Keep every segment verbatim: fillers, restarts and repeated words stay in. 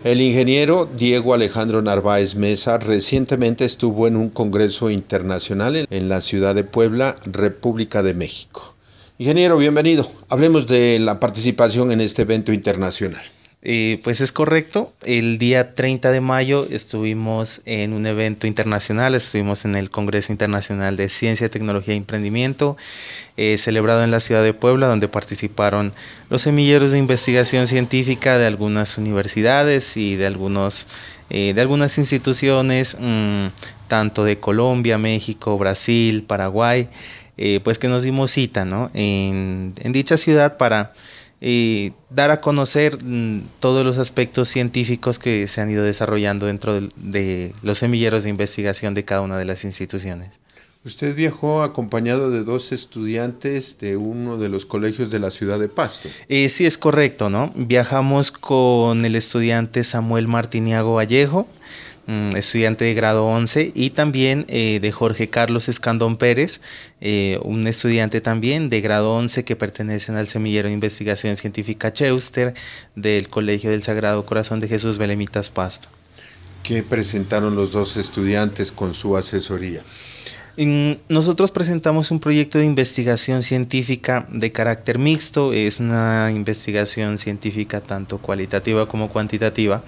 El ingeniero Diego Alejandro Narváez Mesa recientemente estuvo en un congreso internacional en la ciudad de Puebla, República de México. Ingeniero, bienvenido. Hablemos de la participación en este evento internacional. Eh, pues es correcto, el día treinta de mayo estuvimos en un evento internacional, estuvimos en el Congreso Internacional de Ciencia, Tecnología e Emprendimiento, eh, celebrado en la ciudad de Puebla, donde participaron los semilleros de investigación científica de algunas universidades y de, algunos, eh, de algunas instituciones, mmm, tanto de Colombia, México, Brasil, Paraguay, eh, pues que nos dimos cita, ¿no? en, en dicha ciudad para Eh, dar a conocer mm, todos los aspectos científicos que se han ido desarrollando dentro de, de los semilleros de investigación de cada una de las instituciones. Usted viajó acompañado de dos estudiantes de uno de los colegios de la ciudad de Pasto. Eh, sí, es correcto, ¿no? Viajamos con el estudiante Samuel Martiniago Vallejo, estudiante de grado once, y también eh, de Jorge Carlos Escandón Pérez, eh, un estudiante también de grado once que pertenecen al semillero de investigación científica Cheuster del Colegio del Sagrado Corazón de Jesús Belemitas Pasto. ¿Qué presentaron los dos estudiantes con su asesoría? Nosotros presentamos un proyecto de investigación científica de carácter mixto, es una investigación científica tanto cualitativa como cuantitativa,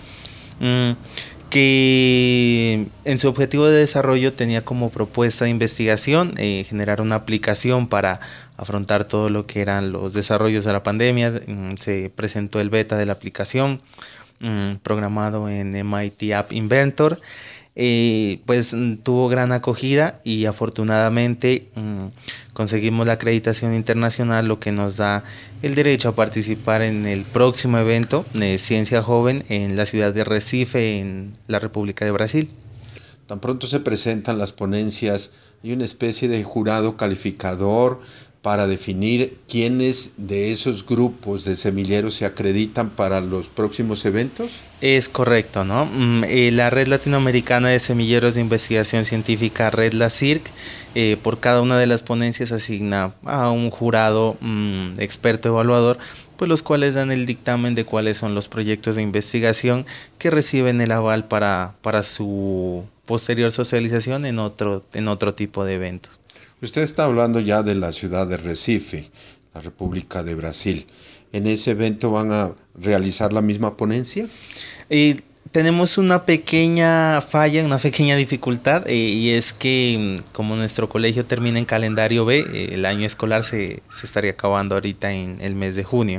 que en su objetivo de desarrollo tenía como propuesta de investigación eh, generar una aplicación para afrontar todo lo que eran los desarrollos de la pandemia. Se presentó el beta de la aplicación um, programado en M I T App Inventor. Eh, pues tuvo gran acogida y afortunadamente um, conseguimos la acreditación internacional, lo que nos da el derecho a participar en el próximo evento de Ciencia Joven en la ciudad de Recife, en la República de Brasil. Tan pronto se presentan las ponencias, hay una especie de jurado calificador para definir quiénes de esos grupos de semilleros se acreditan para los próximos eventos. Es correcto, ¿no? Eh, la Red Latinoamericana de Semilleros de Investigación Científica, Red La C I R C, eh, por cada una de las ponencias asigna a un jurado um, experto evaluador, pues los cuales dan el dictamen de cuáles son los proyectos de investigación que reciben el aval para, para su posterior socialización en otro, en otro tipo de eventos. Usted está hablando ya de la ciudad de Recife, la República de Brasil. ¿En ese evento van a realizar la misma ponencia? Eh, tenemos una pequeña falla, una pequeña dificultad, eh, y es que como nuestro colegio termina en calendario B, eh, el año escolar se, se estaría acabando ahorita en el mes de junio.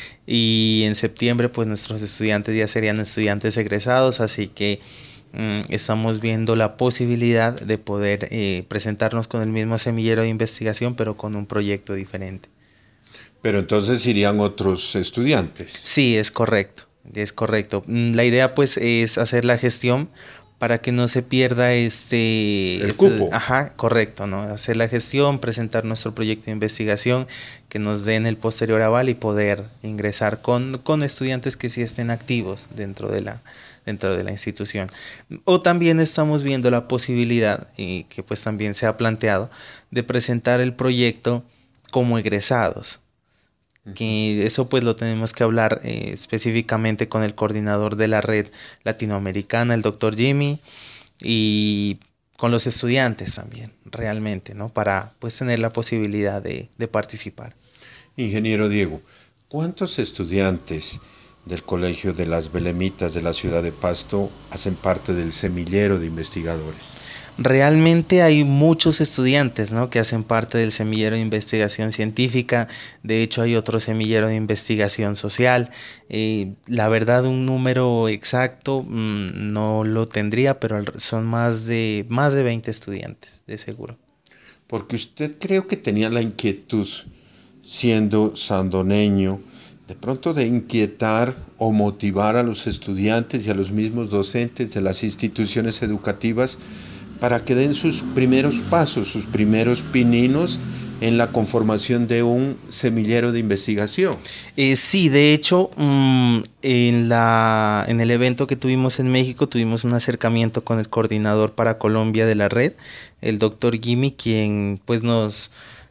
Y en septiembre pues nuestros estudiantes ya serían estudiantes egresados, así que estamos viendo la posibilidad de poder eh, presentarnos con el mismo semillero de investigación, pero con un proyecto diferente. Pero entonces irían otros estudiantes. Sí, es correcto, es correcto. La idea pues es hacer la gestión para que no se pierda este... El este, cupo. Ajá, correcto, ¿no? Hacer la gestión, presentar nuestro proyecto de investigación, que nos den el posterior aval y poder ingresar con, con estudiantes que sí estén activos dentro de la... dentro de la institución. O también estamos viendo la posibilidad, y que pues también se ha planteado, de presentar el proyecto como egresados. Uh-huh. Que eso pues lo tenemos que hablar eh, específicamente con el coordinador de la red latinoamericana, el doctor Jimmy, y con los estudiantes también, realmente, ¿no? Para pues tener la posibilidad de, de participar. Ingeniero Diego, ¿cuántos estudiantes del Colegio de las Belemitas de la ciudad de Pasto hacen parte del semillero de investigadores? Realmente hay muchos estudiantes, ¿no?, que hacen parte del semillero de investigación científica. De hecho hay otro semillero de investigación social. Eh, la verdad un número exacto mmm, no lo tendría, pero son más de, más de veinte estudiantes, de seguro. Porque usted creo que tenía la inquietud, siendo sandoneño, de pronto de inquietar o motivar a los estudiantes y a los mismos docentes de las instituciones educativas para que den sus primeros pasos, sus primeros pininos en la conformación de un semillero de investigación. Eh, sí, de hecho, mmm, en, la, en el evento que tuvimos en México tuvimos un acercamiento con el coordinador para Colombia de la red, el doctor Jimmy, quien pues nos...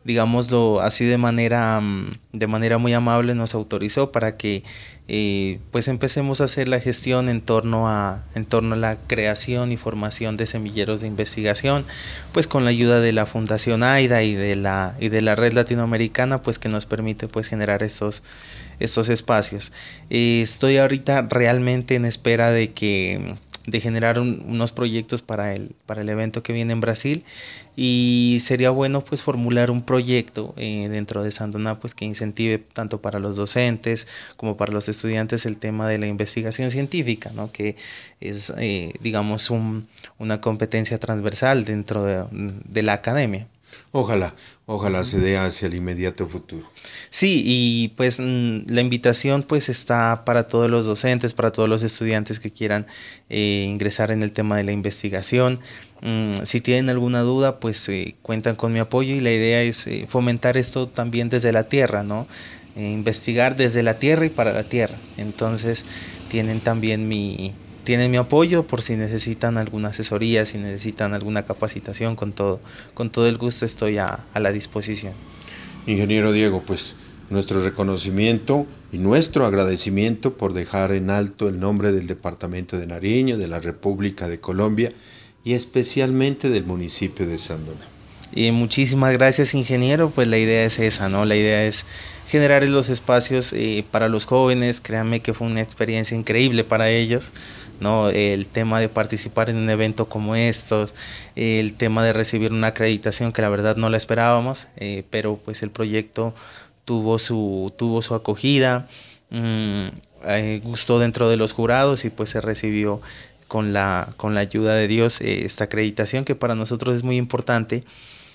digámoslo así de manera, de manera muy amable, nos autorizó para que eh, pues empecemos a hacer la gestión en torno a, en torno a la creación y formación de semilleros de investigación, pues con la ayuda de la Fundación AIDA y de la, y de la Red Latinoamericana, pues que nos permite pues generar estos, estos espacios. Eh, estoy ahorita realmente en espera de que de generar un, unos proyectos para el, para el evento que viene en Brasil, y sería bueno pues formular un proyecto eh, dentro de Sandoná pues que incentive tanto para los docentes como para los estudiantes el tema de la investigación científica, ¿no? Que es eh, digamos un, una competencia transversal dentro de, de la academia. Ojalá, ojalá se dé hacia el inmediato futuro. Sí, y pues la invitación pues está para todos los docentes, para todos los estudiantes que quieran eh, ingresar en el tema de la investigación. Mm, si tienen alguna duda, pues eh, cuentan con mi apoyo, y la idea es eh, fomentar esto también desde la tierra, ¿no? Eh, investigar desde la tierra y para la tierra. Entonces tienen también mi... Tienen mi apoyo por si necesitan alguna asesoría, si necesitan alguna capacitación, con todo, con todo el gusto estoy a, a la disposición. Ingeniero Diego, pues nuestro reconocimiento y nuestro agradecimiento por dejar en alto el nombre del departamento de Nariño, de la República de Colombia y especialmente del municipio de Sandoná. Y muchísimas gracias, ingeniero. Pues la idea es esa, ¿no? La idea es generar los espacios eh, para los jóvenes. Créanme que fue una experiencia increíble para ellos, ¿no? El tema de participar en un evento como estos, el tema de recibir una acreditación que la verdad no la esperábamos, eh, pero pues el proyecto tuvo su, tuvo su acogida, mmm, eh, gustó dentro de los jurados, y pues se recibió con la, con la ayuda de Dios eh, esta acreditación, que para nosotros es muy importante.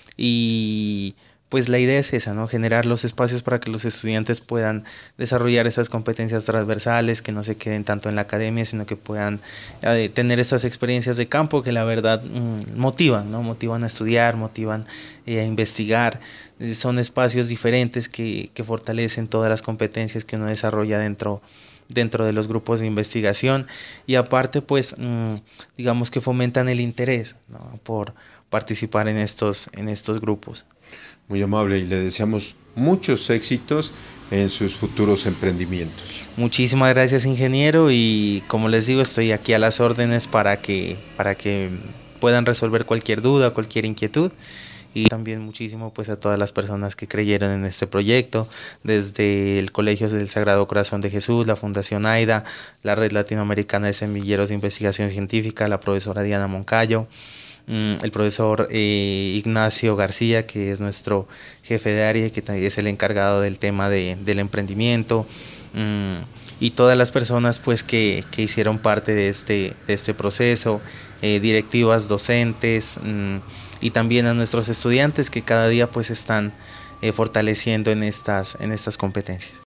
Y pues la idea es esa, ¿no? Generar los espacios para que los estudiantes puedan desarrollar esas competencias transversales, que no se queden tanto en la academia, sino que puedan eh, tener estas experiencias de campo que la verdad mmm, motivan, ¿no? Motivan a estudiar, motivan eh, a investigar. Eh, son espacios diferentes que, que fortalecen todas las competencias que uno desarrolla dentro dentro de los grupos de investigación, y aparte pues mmm, digamos que fomentan el interés, ¿no? Por participar en estos, en estos grupos. Muy amable, y le deseamos muchos éxitos en sus futuros emprendimientos. Muchísimas gracias, ingeniero, y como les digo, estoy aquí a las órdenes para que, para que puedan resolver cualquier duda, cualquier inquietud. Y también muchísimo pues a todas las personas que creyeron en este proyecto, desde el Colegio del Sagrado Corazón de Jesús, la Fundación AIDA, la Red Latinoamericana de Semilleros de Investigación Científica, la profesora Diana Moncayo, el profesor eh, Ignacio García, que es nuestro jefe de área, que también es el encargado del tema de, del emprendimiento, um, y todas las personas pues que, que hicieron parte de este, de este proceso, eh, directivas, docentes, um, y también a nuestros estudiantes que cada día pues están eh, fortaleciendo en estas, en estas competencias.